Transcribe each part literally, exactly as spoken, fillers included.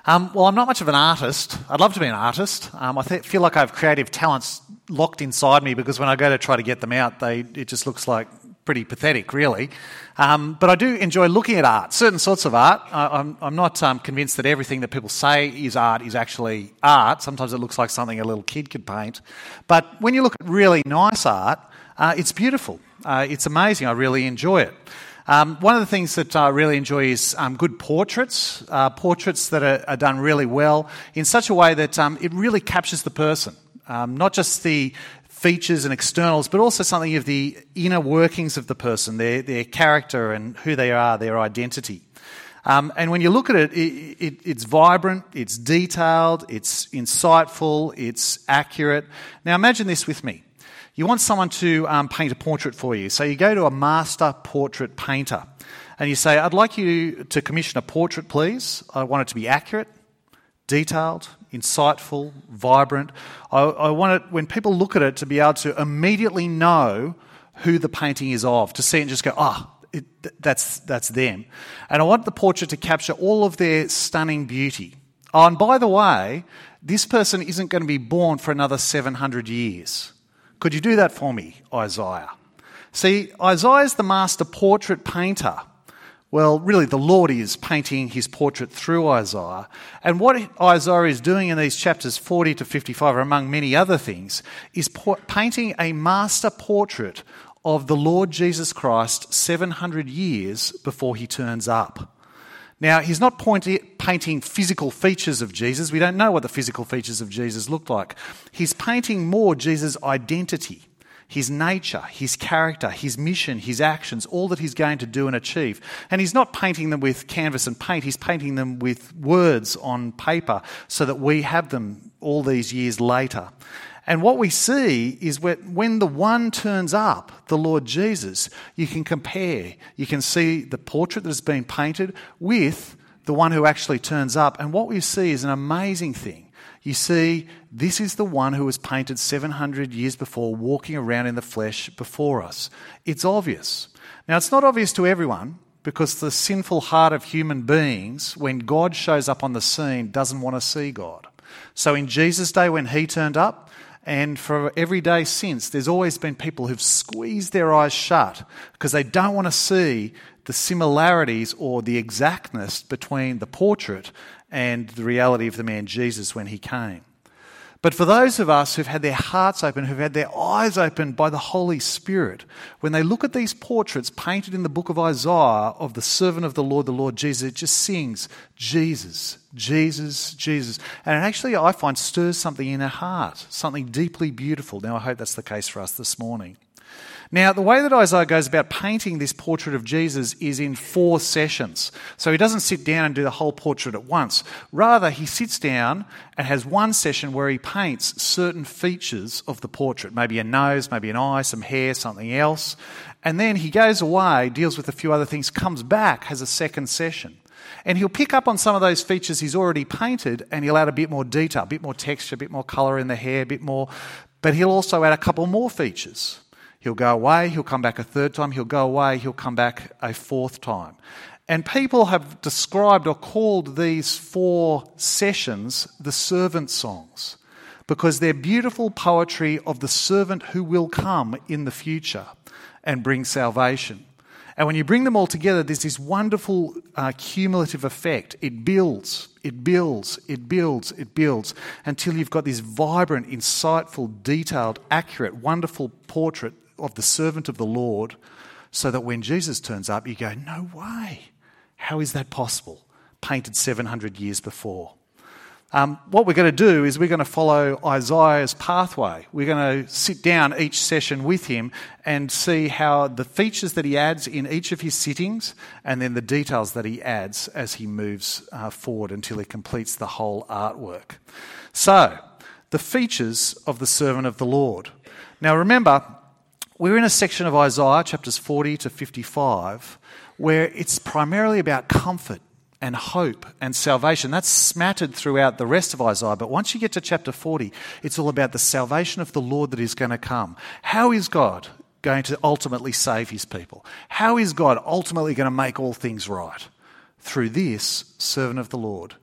Um, well, I'm not much of an artist. I'd love to be an artist. Um, I th- feel like I have creative talents locked inside me because when I go to try to get them out, they it just looks like pretty pathetic, really. Um, but I do enjoy looking at art, certain sorts of art. I, I'm, I'm not um, convinced that everything that people say is art is actually art. Sometimes it looks like something a little kid could paint. But when you look at really nice art, uh, it's beautiful. Uh, it's amazing. I really enjoy it. Um, one of the things that I really enjoy is um, good portraits, uh, portraits that are, are done really well in such a way that um, it really captures the person, um, not just the features and externals, but also something of the inner workings of the person, their their character and who they are, their identity. Um, and when you look at it, it, it, it's vibrant, it's detailed, it's insightful, it's accurate. Now imagine this with me. You want someone to um, paint a portrait for you. So you go to a master portrait painter and you say, I'd like you to commission a portrait, please. I want it to be accurate, detailed, insightful, vibrant. I, I want it, when people look at it, to be able to immediately know who the painting is of, to see it and just go, ah, oh, it, that's, that's them. And I want the portrait to capture all of their stunning beauty. Oh, and by the way, this person isn't going to be born for another seven hundred years. Could you do that for me, Isaiah? See, Isaiah's the master portrait painter. Well, really, the Lord is painting his portrait through Isaiah. And what Isaiah is doing in these chapters forty to fifty-five, among many other things, is painting a master portrait of the Lord Jesus Christ seven hundred years before he turns up. Now, he's not painting physical features of Jesus. We don't know what the physical features of Jesus look like. He's painting more Jesus' identity, his nature, his character, his mission, his actions, all that he's going to do and achieve. And he's not painting them with canvas and paint. He's painting them with words on paper so that we have them all these years later. And what we see is when the one turns up, the Lord Jesus, you can compare. You can see the portrait that has been painted with the one who actually turns up. And what we see is an amazing thing. You see, this is the one who was painted seven hundred years before, walking around in the flesh before us. It's obvious. Now, it's not obvious to everyone because the sinful heart of human beings, when God shows up on the scene, doesn't want to see God. So in Jesus' day when he turned up, and for every day since, there's always been people who've squeezed their eyes shut because they don't want to see the similarities or the exactness between the portrait and the reality of the man Jesus when he came. But for those of us who've had their hearts open, who've had their eyes opened by the Holy Spirit, when they look at these portraits painted in the book of Isaiah of the servant of the Lord, the Lord Jesus, it just sings, Jesus, Jesus, Jesus. And it actually, I find, stirs something in our heart, something deeply beautiful. Now, I hope that's the case for us this morning. Now, the way that Isaiah goes about painting this portrait of Jesus is in four sessions. So he doesn't sit down and do the whole portrait at once. Rather, he sits down and has one session where he paints certain features of the portrait, maybe a nose, maybe an eye, some hair, something else. And then he goes away, deals with a few other things, comes back, has a second session. And he'll pick up on some of those features he's already painted and he'll add a bit more detail, a bit more texture, a bit more colour in the hair, a bit more. But he'll also add a couple more features. He'll go away, he'll come back a third time, he'll go away, he'll come back a fourth time. And people have described or called these four sessions the servant songs because they're beautiful poetry of the servant who will come in the future and bring salvation. And when you bring them all together, there's this wonderful uh, cumulative effect. It builds, it builds, it builds, it builds until you've got this vibrant, insightful, detailed, accurate, wonderful portrait of the servant of the Lord, so that when Jesus turns up, you go, no way. How is that possible? Painted seven hundred years before. Um, what we're going to do is we're going to follow Isaiah's pathway. We're going to sit down each session with him and see how the features that he adds in each of his sittings and then the details that he adds as he moves uh, forward until he completes the whole artwork. So, the features of the servant of the Lord. Now remember, we're in a section of Isaiah, chapters forty to fifty-five, where it's primarily about comfort and hope and salvation. That's smattered throughout the rest of Isaiah. But once you get to chapter forty, it's all about the salvation of the Lord that is going to come. How is God going to ultimately save his people? How is God ultimately going to make all things right? Through this servant of the Lord,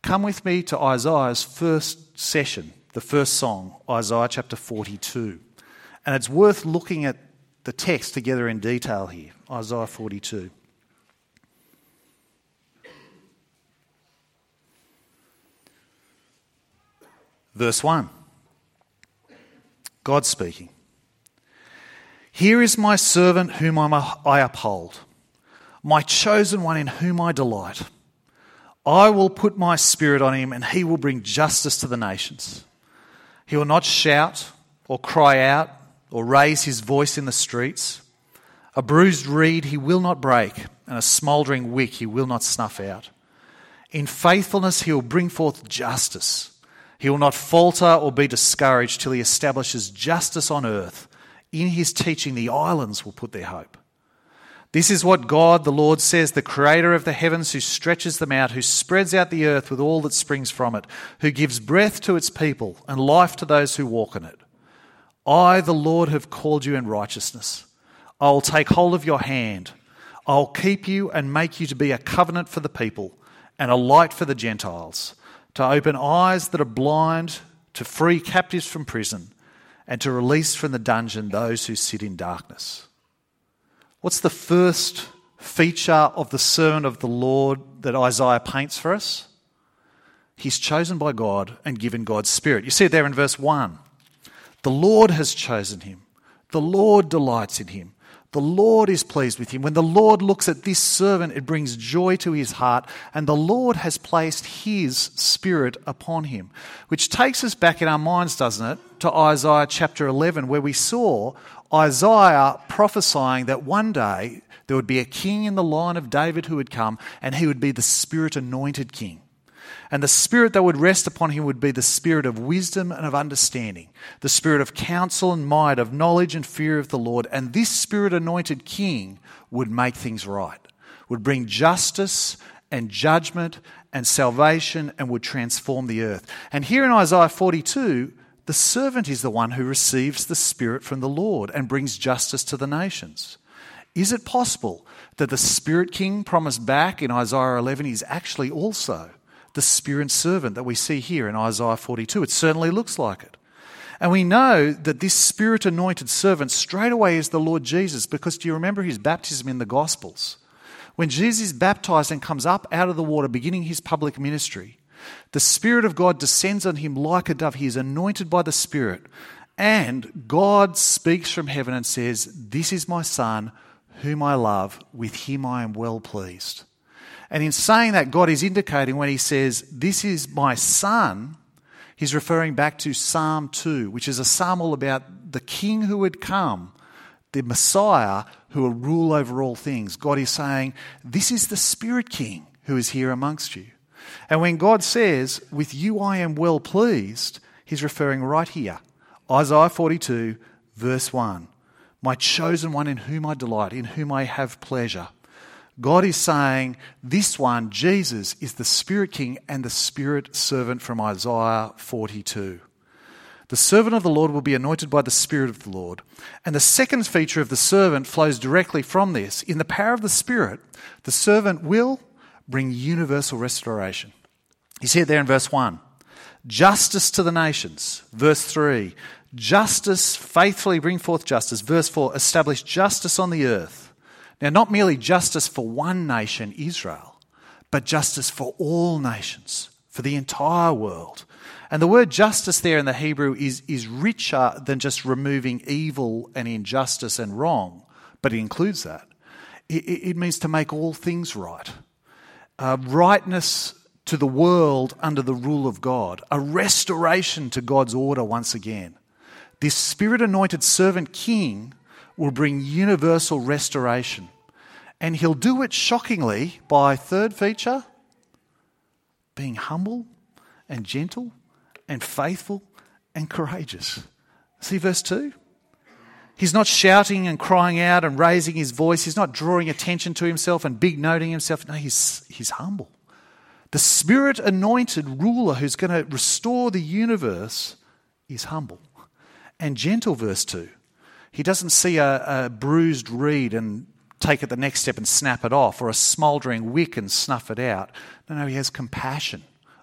come with me to Isaiah's first session, the first song, Isaiah chapter forty-two. And it's worth looking at the text together in detail here, Isaiah forty-two. Verse one. God speaking. Here is my servant whom I uphold, my chosen one in whom I delight. I will put my spirit on him, and he will bring justice to the nations. He will not shout or cry out or raise his voice in the streets. A bruised reed he will not break, and a smouldering wick he will not snuff out. In faithfulness he will bring forth justice. He will not falter or be discouraged till he establishes justice on earth. In his teaching the islands will put their hope. This is what God, the Lord, says, the creator of the heavens, who stretches them out, who spreads out the earth with all that springs from it, who gives breath to its people and life to those who walk on it. I, the Lord, have called you in righteousness. I will take hold of your hand. I will keep you and make you to be a covenant for the people and a light for the Gentiles, to open eyes that are blind, to free captives from prison, and to release from the dungeon those who sit in darkness. What's the first feature of the servant of the Lord that Isaiah paints for us? He's chosen by God and given God's Spirit. You see it there in verse one. The Lord has chosen him. The Lord delights in him. The Lord is pleased with him. When the Lord looks at this servant, it brings joy to his heart, and the Lord has placed his Spirit upon him. Which takes us back in our minds, doesn't it, to Isaiah chapter eleven, where we saw Isaiah prophesying that one day there would be a king in the line of David who would come, and he would be the Spirit-anointed king. And the Spirit that would rest upon him would be the Spirit of wisdom and of understanding, the Spirit of counsel and might, of knowledge and fear of the Lord. And this Spirit-anointed king would make things right, would bring justice and judgment and salvation, and would transform the earth. And here in Isaiah forty-two, the servant is the one who receives the Spirit from the Lord and brings justice to the nations. Is it possible that the Spirit King promised back in Isaiah eleven is actually also the Spirit servant that we see here in Isaiah forty-two? It certainly looks like it. And we know that this Spirit-anointed servant straight away is the Lord Jesus, because do you remember his baptism in the Gospels? When Jesus is baptized and comes up out of the water, beginning his public ministry, the Spirit of God descends on him like a dove. He is anointed by the Spirit. And God speaks from heaven and says, "This is my Son, whom I love. With him I am well pleased." And in saying that, God is indicating when he says, "This is my Son," he's referring back to Psalm two, which is a psalm all about the King who would come, the Messiah who will rule over all things. God is saying, this is the Spirit King who is here amongst you. And when God says, "With you I am well pleased," he's referring right here. Isaiah forty-two, verse one. My chosen one in whom I delight, in whom I have pleasure. God is saying this one, Jesus, is the Spirit King and the Spirit servant from Isaiah forty-two. The servant of the Lord will be anointed by the Spirit of the Lord. And the second feature of the servant flows directly from this. In the power of the Spirit, the servant will bring universal restoration. You see it there in verse one. Justice to the nations. Verse three. Justice, faithfully bring forth justice. Verse four. Establish justice on the earth. Now, not merely justice for one nation, Israel, but justice for all nations, for the entire world. And the word justice there in the Hebrew is, is richer than just removing evil and injustice and wrong, but it includes that. It, it means to make all things right. Uh, rightness to the world under the rule of God. A restoration to God's order once again. This Spirit-anointed servant king will bring universal restoration. And he'll do it shockingly by, third feature, being humble and gentle and faithful and courageous. See verse two? He's not shouting and crying out and raising his voice. He's not drawing attention to himself and big-noting himself. No, he's, he's humble. The Spirit-anointed ruler who's going to restore the universe is humble and gentle, verse two. He doesn't see a, a bruised reed and take it the next step and snap it off, or a smouldering wick and snuff it out. No, no, he has compassion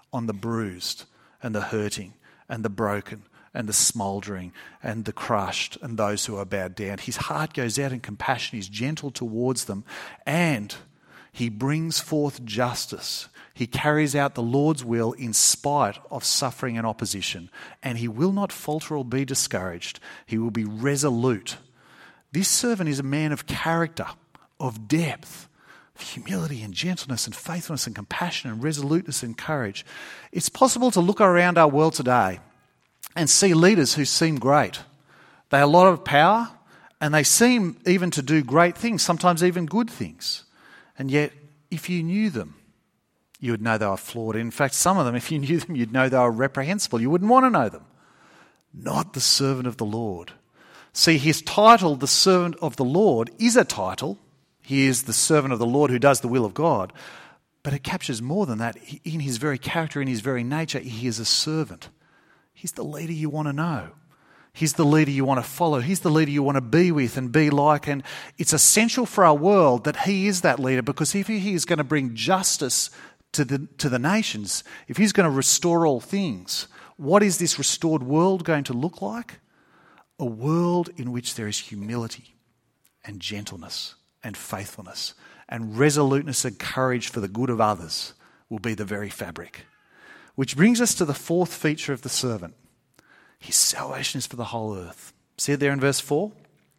on the bruised and the hurting and the broken and the smouldering and the crushed and those who are bowed down. His heart goes out in compassion. He's gentle towards them, and he brings forth justice. He carries out the Lord's will in spite of suffering and opposition, and he will not falter or be discouraged. He will be resolute. This servant is a man of character, of depth, of humility and gentleness and faithfulness and compassion and resoluteness and courage. It's possible to look around our world today and see leaders who seem great. They have a lot of power, and they seem even to do great things, sometimes even good things. And yet, if you knew them, you would know they were flawed. In fact, some of them, if you knew them, you'd know they were reprehensible. You wouldn't want to know them. Not the servant of the Lord. See, his title, the servant of the Lord, is a title. He is the servant of the Lord who does the will of God. But it captures more than that. In his very character, in his very nature, he is a servant. He's the leader you want to know. He's the leader you want to follow. He's the leader you want to be with and be like. And it's essential for our world that he is that leader, because if he is going to bring justice to the, to the nations, if he's going to restore all things, what is this restored world going to look like? A world in which there is humility and gentleness and faithfulness and resoluteness and courage for the good of others will be the very fabric. Which brings us to the fourth feature of the servant. His salvation is for the whole earth. See it there in verse four?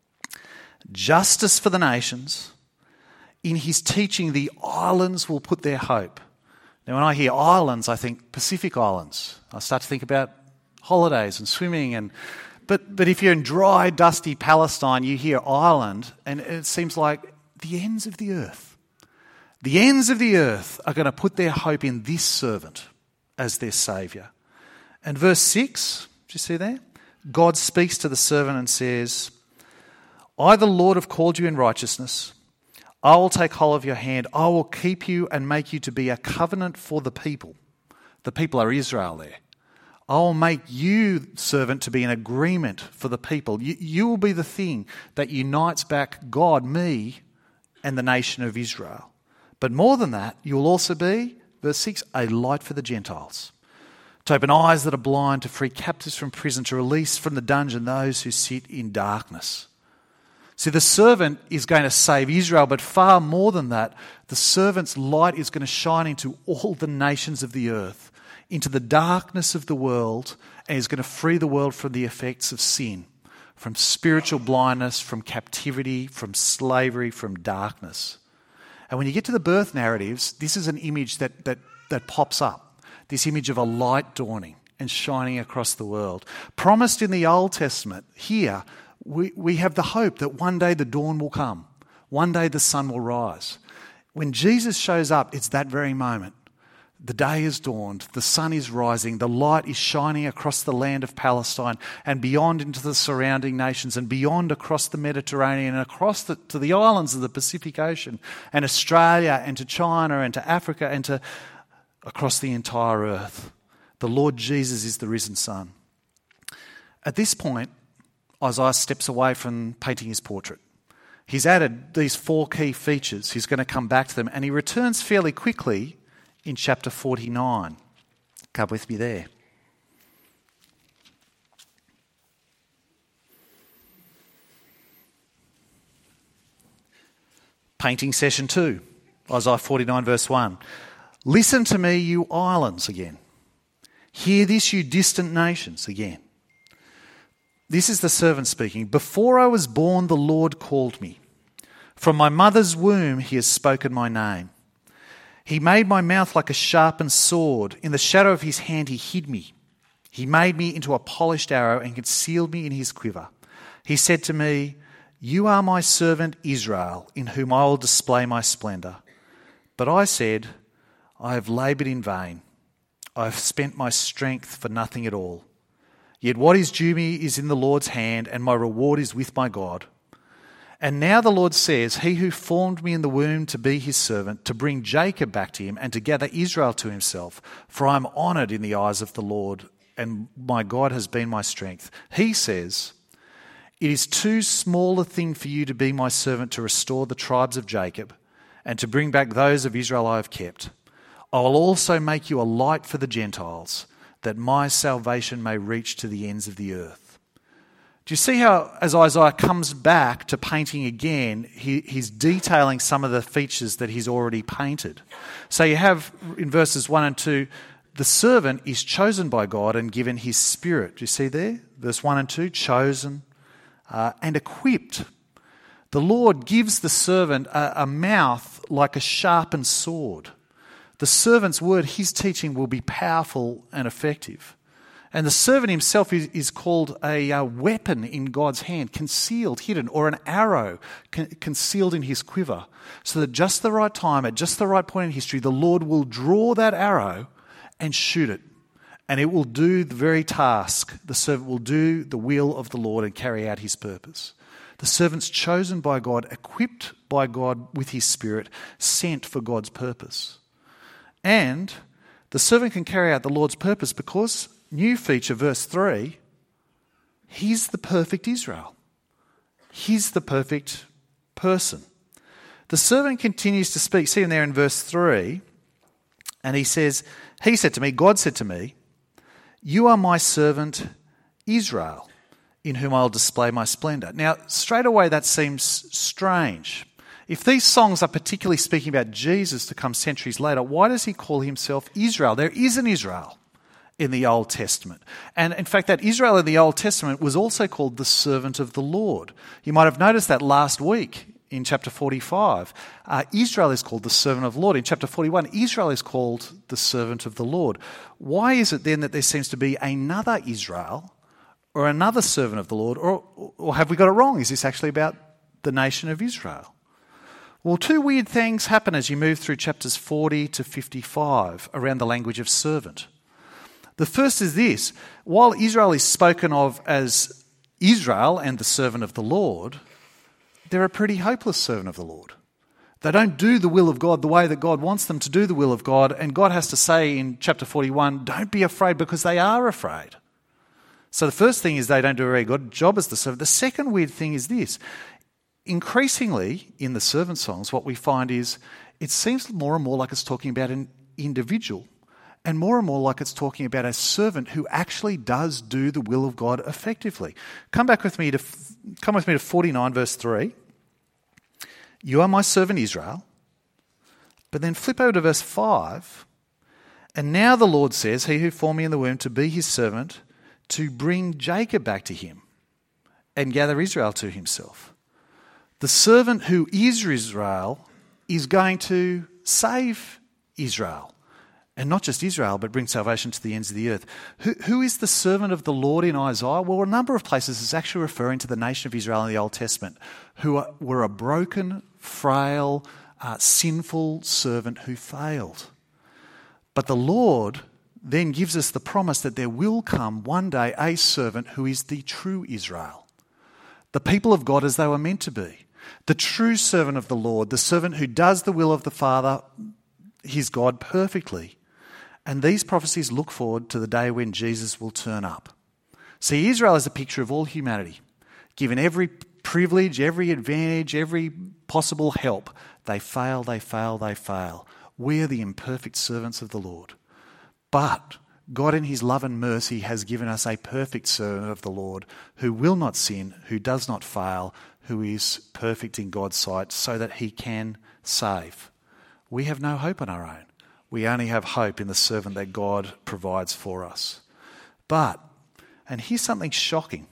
Justice for the nations. In his teaching, the islands will put their hope. Now, when I hear islands, I think Pacific Islands. I start to think about holidays and swimming. and But, but if you're in dry, dusty Palestine, you hear island, and it seems like the ends of the earth. The ends of the earth are going to put their hope in this servant as their saviour. And verse six, do you see there? God speaks to the servant and says, I, the Lord, have called you in righteousness. I will take hold of your hand. I will keep you and make you to be a covenant for the people. The people are Israel there. I will make you, servant, to be an agreement for the people. You, you will be the thing that unites back God, me, and the nation of Israel. But more than that, you will also be, verse six, a light for the Gentiles, to open eyes that are blind, to free captives from prison, to release from the dungeon those who sit in darkness. See, the servant is going to save Israel, but far more than that, the servant's light is going to shine into all the nations of the earth, into the darkness of the world, and is going to free the world from the effects of sin, from spiritual blindness, from captivity, from slavery, from darkness. And when you get to the birth narratives, this is an image that, that, that pops up, this image of a light dawning and shining across the world. Promised in the Old Testament, here we, we have the hope that one day the dawn will come, one day the sun will rise. When Jesus shows up, it's that very moment. The day has dawned, the sun is rising, the light is shining across the land of Palestine and beyond into the surrounding nations and beyond across the Mediterranean and across the, to the islands of the Pacific Ocean and Australia and to China and to Africa and to across the entire earth. The Lord Jesus is the risen Son. At this point, Isaiah steps away from painting his portrait. He's added these four key features. He's going to come back to them, and he returns fairly quickly in chapter forty-nine. Come with me there. Painting session two, Isaiah forty-nine verse one. Listen to me, you islands, again. Hear this, you distant nations, again. This is the servant speaking. Before I was born, the Lord called me. From my mother's womb, he has spoken my name. He made my mouth like a sharpened sword. In the shadow of his hand he hid me. He made me into a polished arrow and concealed me in his quiver. He said to me, you are my servant Israel, in whom I will display my splendour. But I said, I have laboured in vain. I have spent my strength for nothing at all. Yet what is due me is in the Lord's hand, and my reward is with my God. And now the Lord says, he who formed me in the womb to be his servant, to bring Jacob back to him and to gather Israel to himself, for I am honoured in the eyes of the Lord, and my God has been my strength. He says, it is too small a thing for you to be my servant to restore the tribes of Jacob and to bring back those of Israel I have kept. I will also make you a light for the Gentiles, that my salvation may reach to the ends of the earth. Do you see how, as Isaiah comes back to painting again, he, he's detailing some of the features that he's already painted? So you have in verses one and two, the servant is chosen by God and given his spirit. Do you see there? Verse one and two, chosen uh, and equipped. The Lord gives the servant a, a mouth like a sharpened sword. The servant's word, his teaching, will be powerful and effective. And the servant himself is, is called a uh, weapon in God's hand, concealed, hidden, or an arrow con- concealed in his quiver. So that just the right time, at just the right point in history, the Lord will draw that arrow and shoot it. And it will do the very task. The servant will do the will of the Lord and carry out his purpose. The servant's chosen by God, equipped by God with his spirit, sent for God's purpose. And the servant can carry out the Lord's purpose because, new feature, verse three, he's the perfect Israel. He's the perfect person. The servant continues to speak. See him there in verse three, and he says, he said to me, God said to me, you are my servant Israel, in whom I'll display my splendour. Now, straight away that seems strange. If these songs are particularly speaking about Jesus to come centuries later, why does he call himself Israel? There is an Israel in the Old Testament. And in fact, that Israel in the Old Testament was also called the servant of the Lord. You might have noticed that last week in chapter forty-five. Uh, Israel is called the servant of the Lord. In chapter forty-one, Israel is called the servant of the Lord. Why is it then that there seems to be another Israel or another servant of the Lord? Or, or have we got it wrong? Is this actually about the nation of Israel? Well, two weird things happen as you move through chapters forty to fifty-five around the language of servant. The first is this: while Israel is spoken of as Israel and the servant of the Lord, they're a pretty hopeless servant of the Lord. They don't do the will of God the way that God wants them to do the will of God, and God has to say in chapter forty-one, don't be afraid, because they are afraid. So the first thing is they don't do a very good job as the servant. The second weird thing is this: increasingly in the servant songs, what we find is it seems more and more like it's talking about an individual, and more and more like it's talking about a servant who actually does do the will of God effectively. Come back with me to come with me to forty-nine, verse three. You are my servant Israel. But then flip over to verse five. And now the Lord says, he who formed me in the womb to be his servant, to bring Jacob back to him and gather Israel to himself. The servant who is Israel is going to save Israel. And not just Israel, but bring salvation to the ends of the earth. Who, who is the servant of the Lord in Isaiah? Well, a number of places it's actually referring to the nation of Israel in the Old Testament, who are, were a broken, frail, uh, sinful servant who failed. But the Lord then gives us the promise that there will come one day a servant who is the true Israel, the people of God as they were meant to be, the true servant of the Lord, the servant who does the will of the Father, his God, perfectly. And these prophecies look forward to the day when Jesus will turn up. See, Israel is a picture of all humanity. Given every privilege, every advantage, every possible help, they fail, they fail, they fail. We are the imperfect servants of the Lord. But God in his love and mercy has given us a perfect servant of the Lord who will not sin, who does not fail, who is perfect in God's sight so that he can save. We have no hope on our own. We only have hope in the servant that God provides for us. But, and here's something shocking,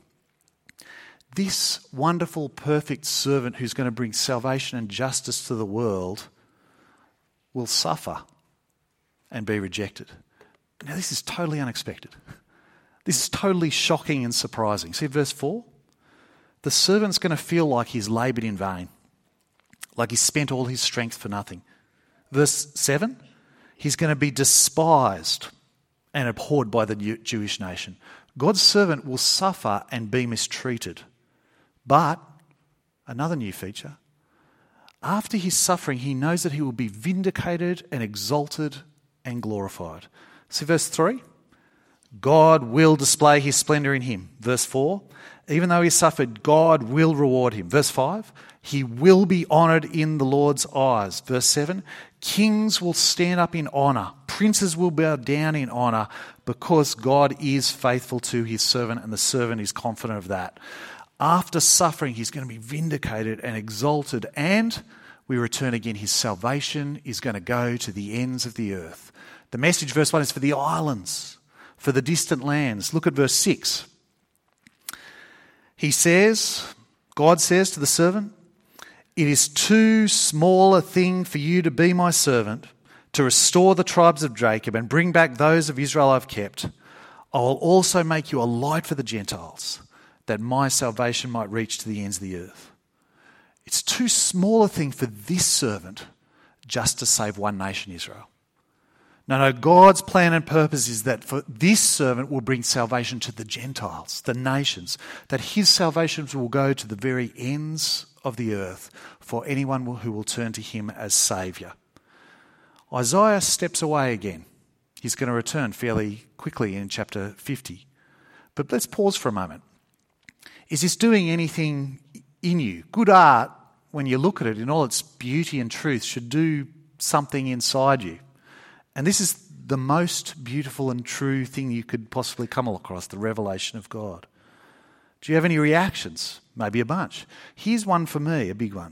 this wonderful, perfect servant who's going to bring salvation and justice to the world will suffer and be rejected. Now, this is totally unexpected. This is totally shocking and surprising. See verse four? The servant's going to feel like he's laboured in vain, like he's spent all his strength for nothing. Verse seven? He's going to be despised and abhorred by the Jewish nation. God's servant will suffer and be mistreated. But, another new feature, after his suffering, he knows that he will be vindicated and exalted and glorified. See verse three? God will display his splendour in him. Verse four, even though he suffered, God will reward him. Verse five, he will be honoured in the Lord's eyes. Verse seven, kings will stand up in honour. Princes will bow down in honour because God is faithful to his servant and the servant is confident of that. After suffering, he's going to be vindicated and exalted, and we return again. His salvation is going to go to the ends of the earth. The message, verse one, is for the islands, for the distant lands. Look at verse six. He says, God says to the servant, it is too small a thing for you to be my servant, to restore the tribes of Jacob and bring back those of Israel I've kept. I will also make you a light for the Gentiles, that my salvation might reach to the ends of the earth. It's too small a thing for this servant just to save one nation, Israel. No, no, God's plan and purpose is that for this servant will bring salvation to the Gentiles, the nations, that his salvations will go to the very ends of the earth for anyone who will turn to him as Saviour. Isaiah steps away again. He's going to return fairly quickly in chapter fifty. But let's pause for a moment. Is this doing anything in you? Good art, when you look at it in all its beauty and truth, should do something inside you. And this is the most beautiful and true thing you could possibly come across, the revelation of God. Do you have any reactions? Maybe a bunch. Here's one for me, a big one.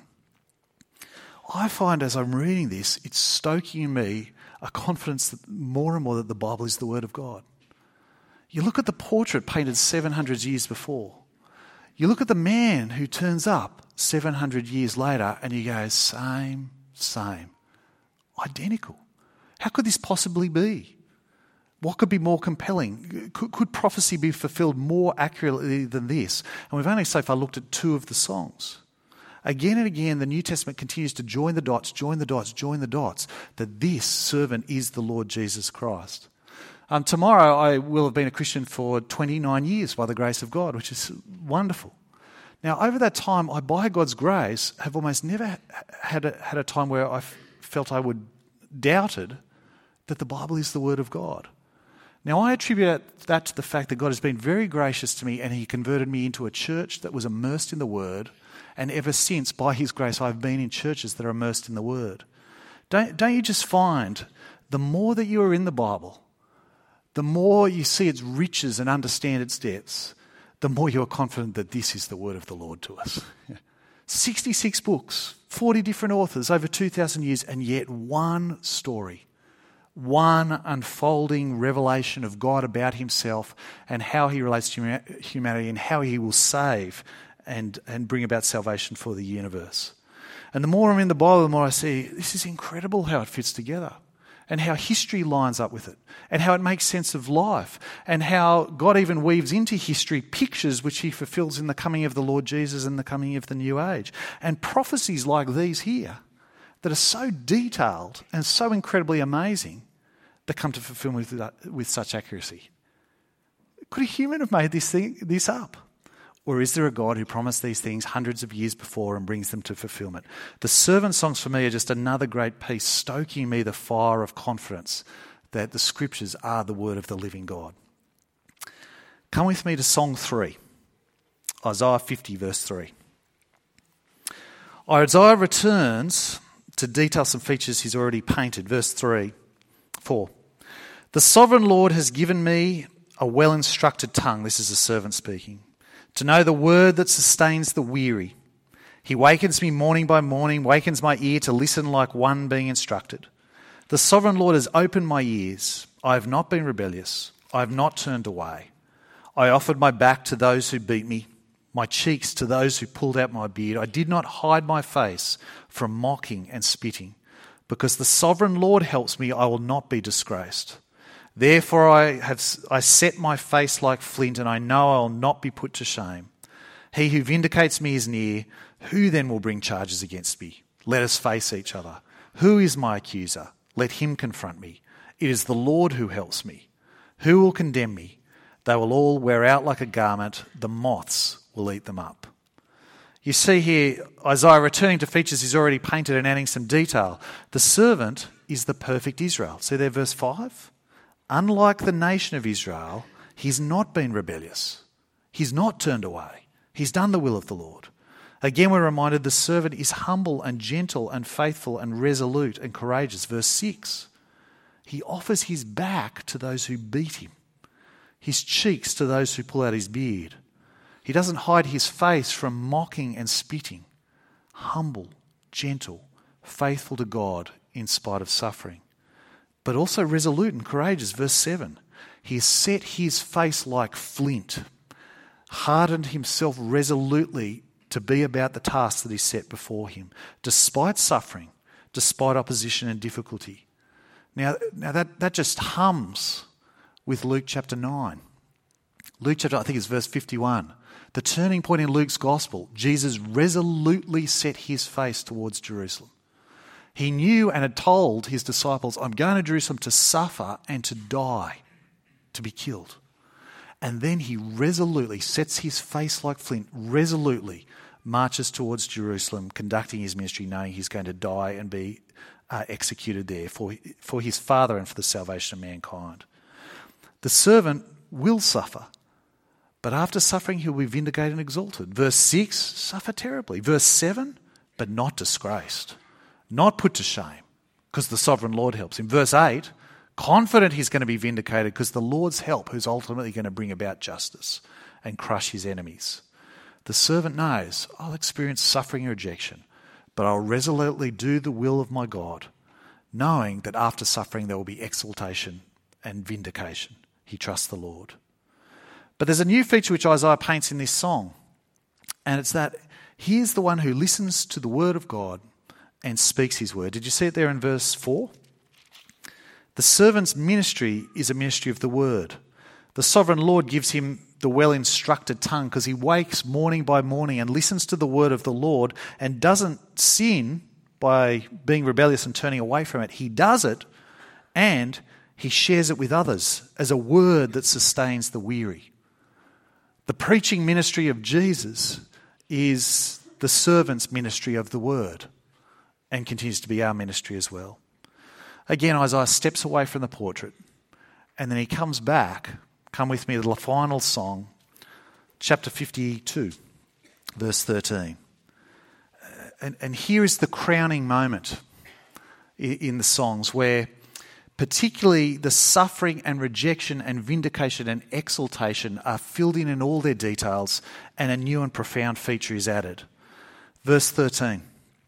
I find as I'm reading this, it's stoking in me a confidence that more and more that the Bible is the Word of God. You look at the portrait painted seven hundred years before. You look at the man who turns up seven hundred years later and you go, same, same, identical. How could this possibly be? What could be more compelling? Could, could prophecy be fulfilled more accurately than this? And we've only so far looked at two of the songs. Again and again, the New Testament continues to join the dots, join the dots, join the dots, that this servant is the Lord Jesus Christ. Um, tomorrow I will have been a Christian for twenty-nine years by the grace of God, which is wonderful. Now, over that time, I, by God's grace, have almost never had a, had a time where I felt I would doubted that the Bible is the Word of God. Now, I attribute that to the fact that God has been very gracious to me and he converted me into a church that was immersed in the Word, and ever since, by his grace, I've been in churches that are immersed in the Word. Don't, don't you just find the more that you are in the Bible, the more you see its riches and understand its depths, the more you are confident that this is the word of the Lord to us. sixty-six books, forty different authors, over two thousand years, and yet one story, one unfolding revelation of God about himself and how he relates to humanity and how he will save and, and bring about salvation for the universe. And the more I'm in the Bible, the more I see this is incredible how it fits together, and how history lines up with it, and how it makes sense of life, and how God even weaves into history pictures which he fulfills in the coming of the Lord Jesus and the coming of the new age. And prophecies like these here that are so detailed and so incredibly amazing that come to fulfillment with, with such accuracy. Could a human have made this thing, this up? Or is there a God who promised these things hundreds of years before and brings them to fulfillment? The servant songs for me are just another great piece, stoking in me the fire of confidence that the scriptures are the word of the living God. Come with me to song three, Isaiah fifty verse three. Isaiah returns to detail some features he's already painted. Verse three, four. The sovereign Lord has given me a well-instructed tongue. This is a servant speaking. To know the word that sustains the weary. He wakens me morning by morning, wakens my ear to listen like one being instructed. The sovereign Lord has opened my ears. I have not been rebellious. I have not turned away. I offered my back to those who beat me, my cheeks to those who pulled out my beard. I did not hide my face from mocking and spitting. Because the sovereign Lord helps me, I will not be disgraced. Therefore I have I set my face like flint, and I know I will not be put to shame. He who vindicates me is near. Who then will bring charges against me? Let us face each other. Who is my accuser? Let him confront me. It is the Lord who helps me. Who will condemn me? They will all wear out like a garment. The moths will eat them up. You see here Isaiah returning to features he's already painted and adding some detail. The servant is the perfect Israel. See there verse five? Unlike the nation of Israel, he's not been rebellious. He's not turned away. He's done the will of the Lord. Again, we're reminded the servant is humble and gentle and faithful and resolute and courageous. Verse six, he offers his back to those who beat him, his cheeks to those who pull out his beard. He doesn't hide his face from mocking and spitting. Humble, gentle, faithful to God in spite of suffering. But also resolute and courageous. Verse seven, he has set his face like flint, hardened himself resolutely to be about the task that is set before him, despite suffering, despite opposition and difficulty. Now, now that, that just hums with Luke chapter nine. Luke chapter, I think it's verse fifty-one. The turning point in Luke's gospel, Jesus resolutely set his face towards Jerusalem. He knew and had told his disciples, I'm going to Jerusalem to suffer and to die, to be killed. And then he resolutely sets his face like flint, resolutely marches towards Jerusalem, conducting his ministry, knowing he's going to die and be uh, executed there for, for his Father and for the salvation of mankind. The servant will suffer, but after suffering he'll be vindicated and exalted. Verse six, suffer terribly. Verse seven, but not disgraced, not put to shame, because the sovereign Lord helps him. Verse eight, confident he's going to be vindicated because the Lord's help, who's ultimately going to bring about justice and crush his enemies. The servant knows, I'll experience suffering and rejection, but I'll resolutely do the will of my God, knowing that after suffering there will be exaltation and vindication. He trusts the Lord. But there's a new feature which Isaiah paints in this song, and it's that he is the one who listens to the word of God and speaks his word. Did you see it there in verse four? The servant's ministry is a ministry of the word. The sovereign Lord gives him the well-instructed tongue because he wakes morning by morning and listens to the word of the Lord and doesn't sin by being rebellious and turning away from it. He does it and he shares it with others as a word that sustains the weary. The preaching ministry of Jesus is the servant's ministry of the word and continues to be our ministry as well. Again, Isaiah steps away from the portrait and then he comes back. Come with me to the final song, chapter fifty-two, verse thirteen. And, and here is the crowning moment in the songs where particularly the suffering and rejection and vindication and exaltation are filled in in all their details and a new and profound feature is added. Verse thirteen.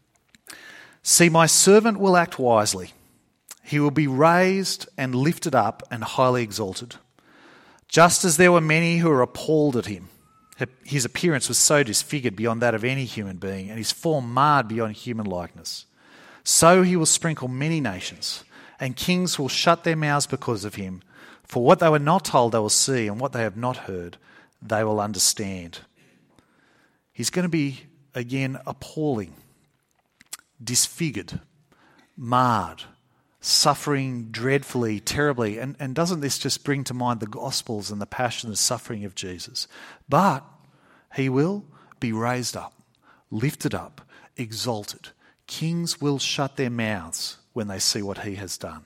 See, my servant will act wisely. He will be raised and lifted up and highly exalted. Just as there were many who were appalled at him, his appearance was so disfigured beyond that of any human being, and his form marred beyond human likeness. So he will sprinkle many nations, and kings will shut their mouths because of him. For what they were not told they will see, and what they have not heard they will understand. He's going to be, again, appalling, disfigured, marred, suffering dreadfully, terribly. And, and doesn't this just bring to mind the Gospels and the passion and suffering of Jesus? But he will be raised up, lifted up, exalted. Kings will shut their mouths when they see what he has done.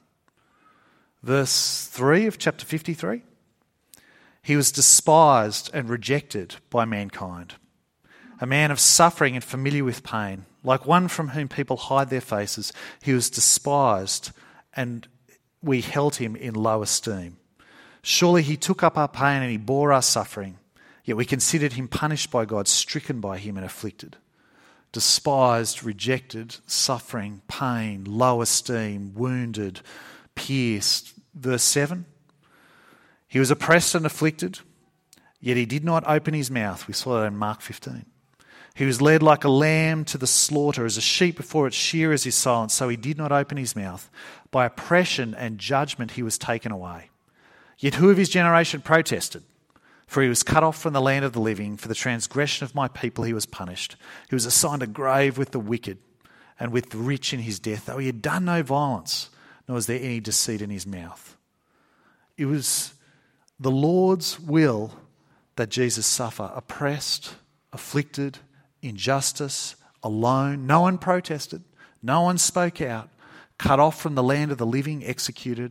Verse three of chapter fifty-three. He was despised and rejected by mankind, a man of suffering and familiar with pain. Like one from whom people hide their faces, he was despised and we held him in low esteem. Surely he took up our pain and he bore our suffering, yet we considered him punished by God, stricken by him and afflicted. Despised, rejected, suffering, pain, low esteem, wounded, pierced. Verse seven, he was oppressed and afflicted, yet he did not open his mouth. We saw that in Mark fifteen. He was led like a lamb to the slaughter, as a sheep before its shearers is silent, so he did not open his mouth. By oppression and judgment he was taken away. Yet who of his generation protested? For he was cut off from the land of the living. For the transgression of my people he was punished. He was assigned a grave with the wicked and with the rich in his death, though he had done no violence, nor was there any deceit in his mouth. It was the Lord's will that Jesus suffer, oppressed, afflicted, injustice, alone. No one protested. No one spoke out. Cut off from the land of the living, executed,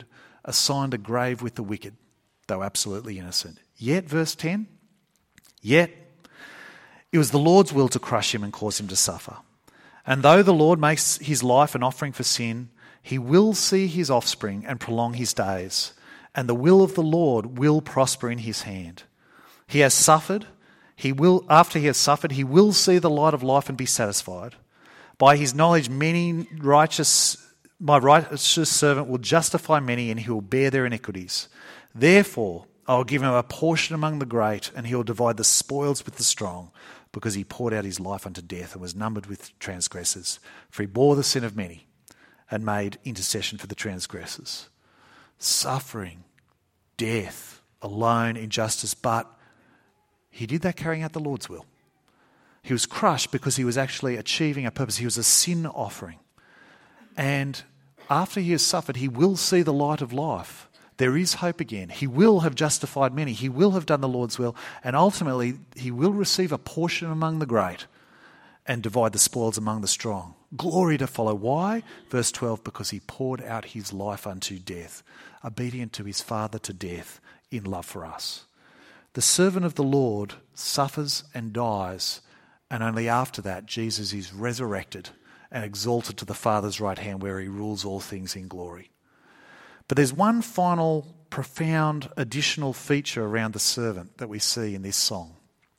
assigned a grave with the wicked, though absolutely innocent. Yet, verse ten, yet it was the Lord's will to crush him and cause him to suffer. And though the Lord makes his life an offering for sin, he will see his offspring and prolong his days, and the will of the Lord will prosper in his hand. He has suffered, he will, after he has suffered, he will see the light of life and be satisfied. By his knowledge, many righteous, my righteous servant will justify many, and he will bear their iniquities. Therefore, I will give him a portion among the great, and he will divide the spoils with the strong, because he poured out his life unto death and was numbered with transgressors. For he bore the sin of many and made intercession for the transgressors. Suffering, death, alone, injustice, but he did that carrying out the Lord's will. He was crushed because he was actually achieving a purpose. He was a sin offering. And after he has suffered, he will see the light of life. There is hope again. He will have justified many. He will have done the Lord's will. And ultimately, he will receive a portion among the great and divide the spoils among the strong. Glory to follow. Why? Verse twelve, because he poured out his life unto death, obedient to his Father to death in love for us. The servant of the Lord suffers and dies, and only after that Jesus is resurrected and exalted to the Father's right hand, where he rules all things in glory. But there's one final profound additional feature around the servant that we see in this song.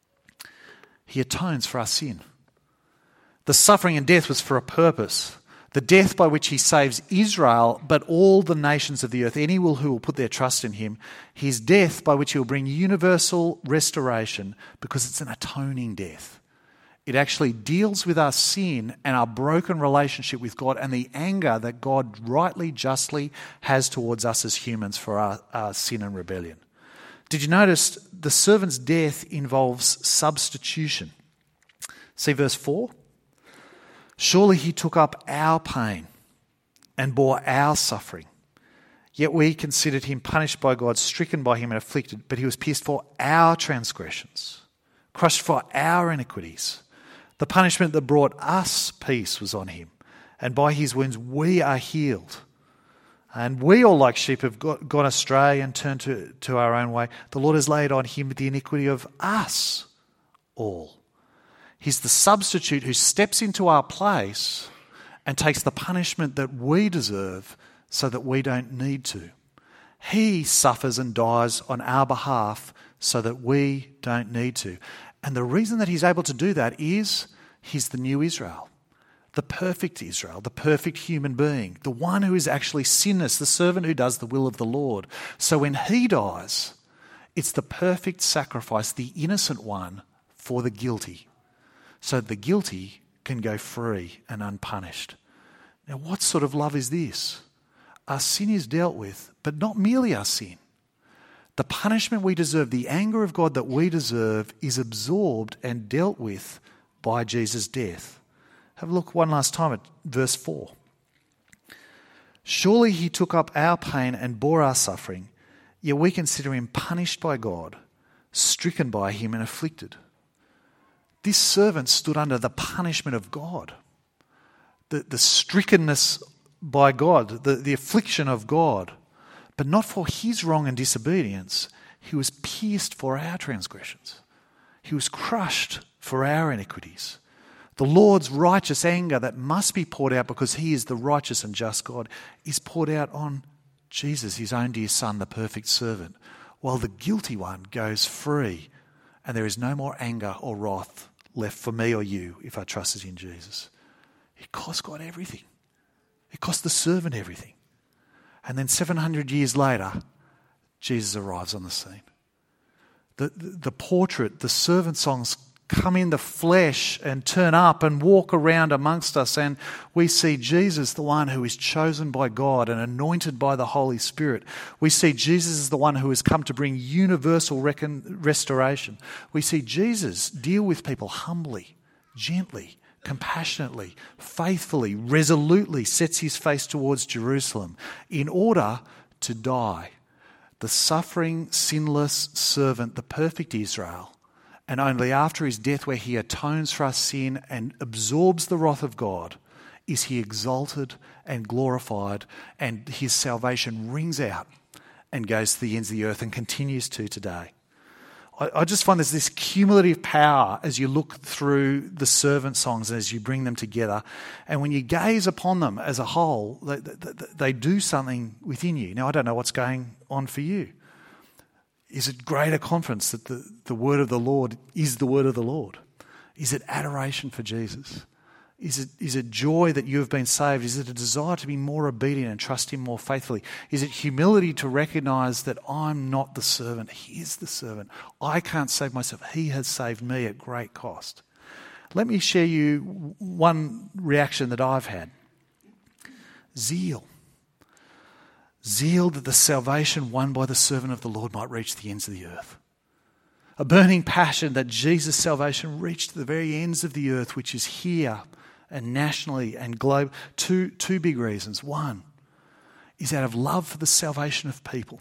He atones for our sin. The suffering and death was for a purpose. The death by which he saves Israel, but all the nations of the earth, any will who will put their trust in him. His death by which he will bring universal restoration, because it's an atoning death. It actually deals with our sin and our broken relationship with God and the anger that God rightly, justly has towards us as humans for our, our sin and rebellion. Did you notice the servant's death involves substitution? See verse four? Surely he took up our pain and bore our suffering. Yet we considered him punished by God, stricken by him and afflicted, but he was pierced for our transgressions, crushed for our iniquities. The punishment that brought us peace was on him, and by his wounds we are healed. And we all like sheep have got, gone astray and turned to, to our own way. The Lord has laid on him the iniquity of us all. He's the substitute who steps into our place and takes the punishment that we deserve so that we don't need to. He suffers and dies on our behalf so that we don't need to. And the reason that he's able to do that is he's the new Israel, the perfect Israel, the perfect human being, the one who is actually sinless, the servant who does the will of the Lord. So when he dies, it's the perfect sacrifice, the innocent one for the guilty, so the guilty can go free and unpunished. Now, what sort of love is this? Our sin is dealt with, but not merely our sin. The punishment we deserve, the anger of God that we deserve, is absorbed and dealt with by Jesus' death. Have a look one last time at verse four. Surely he took up our pain and bore our suffering, yet we consider him punished by God, stricken by him and afflicted. This servant stood under the punishment of God, the, the strickenness by God, the, the affliction of God. But not for his wrong and disobedience. He was pierced for our transgressions. He was crushed for our iniquities. The Lord's righteous anger that must be poured out because he is the righteous and just God is poured out on Jesus, his own dear Son, the perfect servant, while the guilty one goes free, and there is no more anger or wrath left for me or you if our trust is in Jesus. It cost God everything. It cost the servant everything. And then seven hundred years later, Jesus arrives on the scene. The, the, the portrait, the servant songs come in the flesh and turn up and walk around amongst us, and we see Jesus, the one who is chosen by God and anointed by the Holy Spirit. We see Jesus as the one who has come to bring universal recon- restoration. We see Jesus deal with people humbly, gently, compassionately, faithfully, resolutely sets his face towards Jerusalem in order to die. The suffering, sinless servant, the perfect Israel, and only after his death, where he atones for our sin and absorbs the wrath of God, is he exalted and glorified, and his salvation rings out and goes to the ends of the earth and continues to today. I, I just find there's this cumulative power as you look through the servant songs, as you bring them together. And when you gaze upon them as a whole, they, they, they do something within you. Now, I don't know what's going on for you. Is it greater confidence that the, the word of the Lord is the word of the Lord? Is it adoration for Jesus? Is it, is it joy that you have been saved? Is it a desire to be more obedient and trust him more faithfully? Is it humility to recognise that I'm not the servant, he is the servant? I can't save myself. He has saved me at great cost. Let me share you one reaction that I've had. Zeal. Zeal that the salvation won by the servant of the Lord might reach the ends of the earth. A burning passion that Jesus' salvation reached to the very ends of the earth, which is here and nationally and global. Two, two big reasons. One is out of love for the salvation of people.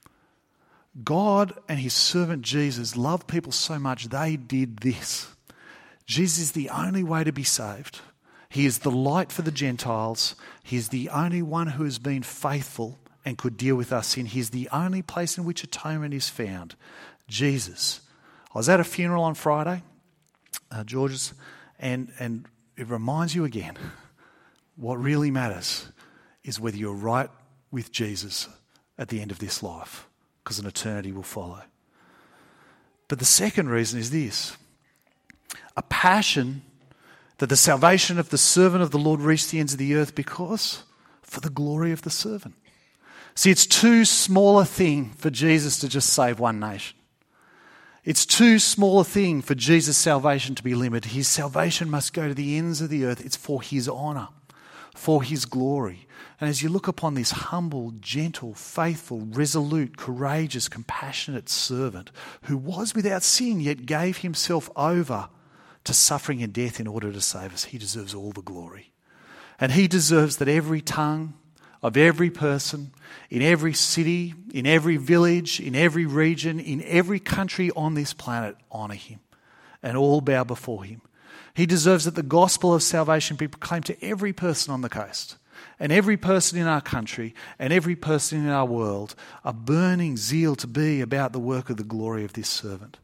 God and his servant Jesus loved people so much they did this. Jesus is the only way to be saved. He is the light for the Gentiles. He is the only one who has been faithful and could deal with our sin. He is the only place in which atonement is found. Jesus. I was at a funeral on Friday, uh, George's, and, and it reminds you again, what really matters is whether you're right with Jesus at the end of this life, because an eternity will follow. But the second reason is this: a passion that the salvation of the servant of the Lord reached the ends of the earth because for the glory of the servant. See, it's too small a thing for Jesus to just save one nation. It's too small a thing for Jesus' salvation to be limited. His salvation must go to the ends of the earth. It's for his honour, for his glory. And as you look upon this humble, gentle, faithful, resolute, courageous, compassionate servant who was without sin yet gave himself over to suffering and death in order to save us, he deserves all the glory. And he deserves that every tongue of every person, in every city, in every village, in every region, in every country on this planet, honour him and all bow before him. He deserves that the gospel of salvation be proclaimed to every person on the coast and every person in our country and every person in our world, a burning zeal to be about the work of the glory of this servant.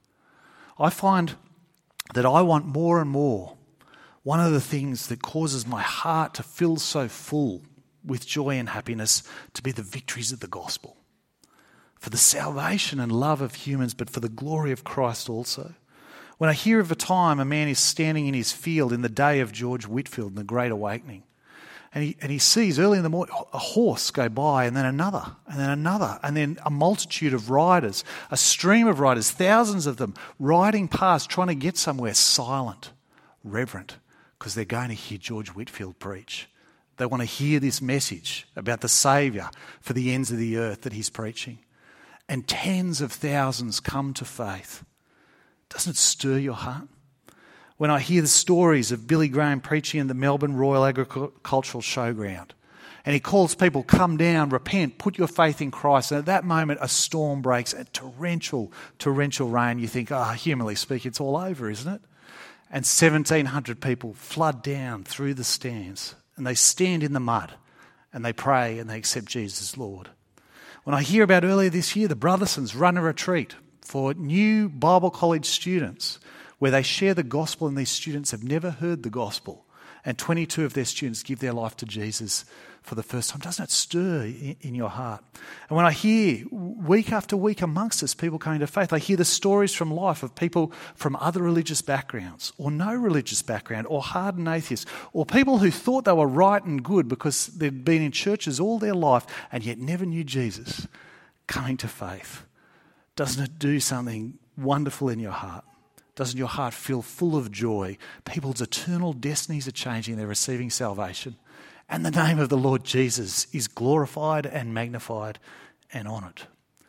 I find that I want more and more, one of the things that causes my heart to fill so full with joy and happiness, to be the victories of the gospel. For the salvation and love of humans, but for the glory of Christ also. When I hear of a time a man is standing in his field in the day of George Whitefield in the Great Awakening, and he, and he sees early in the morning a horse go by, and then another, and then another, and then a multitude of riders, a stream of riders, thousands of them, riding past, trying to get somewhere, silent, reverent, because they're going to hear George Whitefield preach. They want to hear this message about the Saviour for the ends of the earth that he's preaching. And tens of thousands come to faith. Doesn't it stir your heart? When I hear the stories of Billy Graham preaching in the Melbourne Royal Agricultural Showground, and he calls people, come down, repent, put your faith in Christ. And at that moment, a storm breaks, a torrential, torrential rain. You think, ah, oh, humanly speaking, it's all over, isn't it? And seventeen hundred people flood down through the stands. And they stand in the mud and they pray and they accept Jesus as Lord. When I hear about earlier this year, the Brothersons run a retreat for new Bible college students where they share the gospel, and these students have never heard the gospel. And twenty-two of their students give their life to Jesus for the first time. Doesn't it stir in your heart? And when I hear week after week amongst us people coming to faith, I hear the stories from life of people from other religious backgrounds or no religious background or hardened atheists or people who thought they were right and good because they'd been in churches all their life and yet never knew Jesus, coming to faith. Doesn't it do something wonderful in your heart? Doesn't your heart feel full of joy? People's eternal destinies are changing. They're receiving salvation. And the name of the Lord Jesus is glorified and magnified and honoured.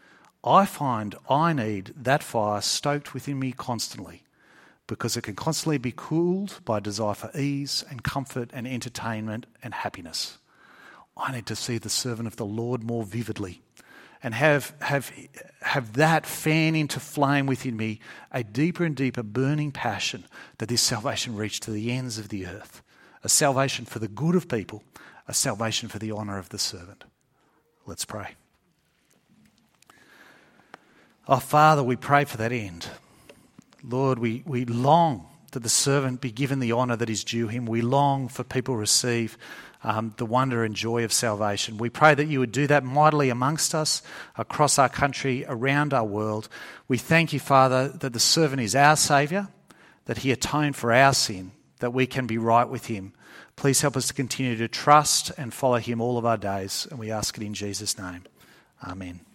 I find I need that fire stoked within me constantly, because it can constantly be cooled by desire for ease and comfort and entertainment and happiness. I need to see the servant of the Lord more vividly and have, have, have that fan into flame within me a deeper and deeper burning passion that this salvation reach to the ends of the earth a salvation for the good of people, a salvation for the honour of the servant. Let's pray. Oh, Father, we pray for that end. Lord, we, we long that the servant be given the honour that is due him. We long for people to receive um, the wonder and joy of salvation. We pray that you would do that mightily amongst us, across our country, around our world. We thank you, Father, that the servant is our Saviour, that he atoned for our sin, that we can be right with him. Please help us to continue to trust and follow him all of our days, and we ask it in Jesus' name. Amen.